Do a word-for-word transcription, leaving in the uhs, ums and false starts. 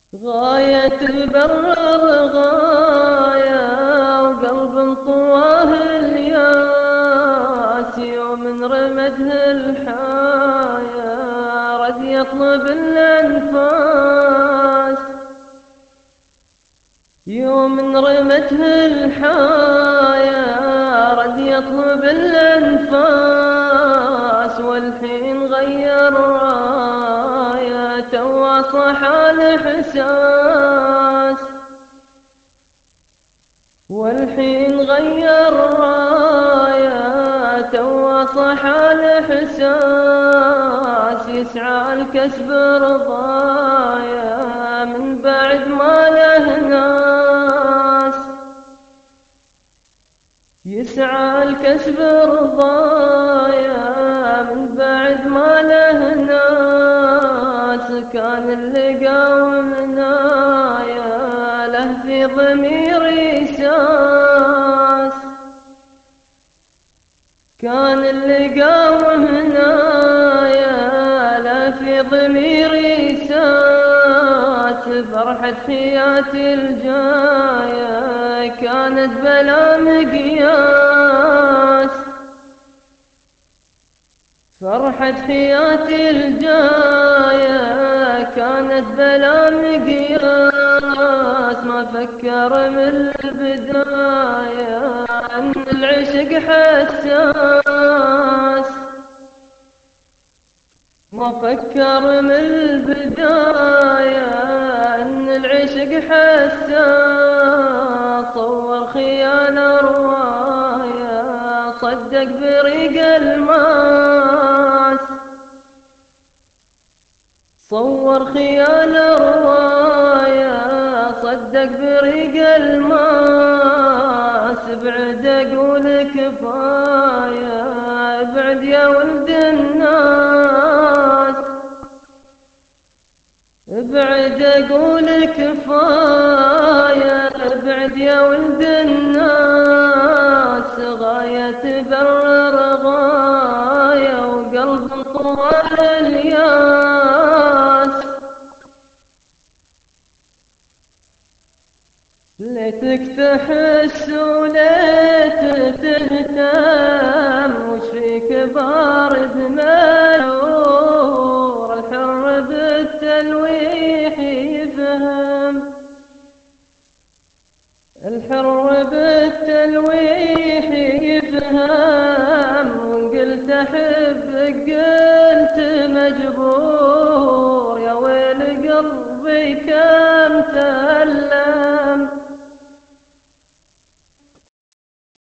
غاية تبرر غاية وقلب طواه الياس، يوم رمته الحايا رد يطلب الأنفاس، يوم رمته الحايا رد يطلب الأنفاس، والحين غير رايته وصح الإحساس، والحين غير رايته وصح الإحساس، يسعى الكسب رضايا من بعد ما له ناس، يسعى الكسب رضايا من بعد ما له ناس، كان اللي قاومنايا له في ضميري ساس، كان اللي قاومنايا له في ضميري ساس، فرحة حياتي الجاية كانت بلا مقياس، فرحة حياتي الجاية كانت بلا مقياس، ما فكر من البداية أن العشق حساس، ما فكر من البداية أن العشق حساس، صور خيال رواية صدق بريق الماس، صور خيال رواية صدق بريق الماس، بعد أقول كفاية بعد يا ولد الناس، بعد أقول كفاية بعد يا ولد الناس، غاية تبرر غاية وقلب طوال الياس، ليتك تحس وليت تهتم وش فيك بارد ملور، الحر بالتلويح يفهم، الحر بالتلويح يفهم، وإن قلت أحبك قلت مجبور، يا ويل قلبي كم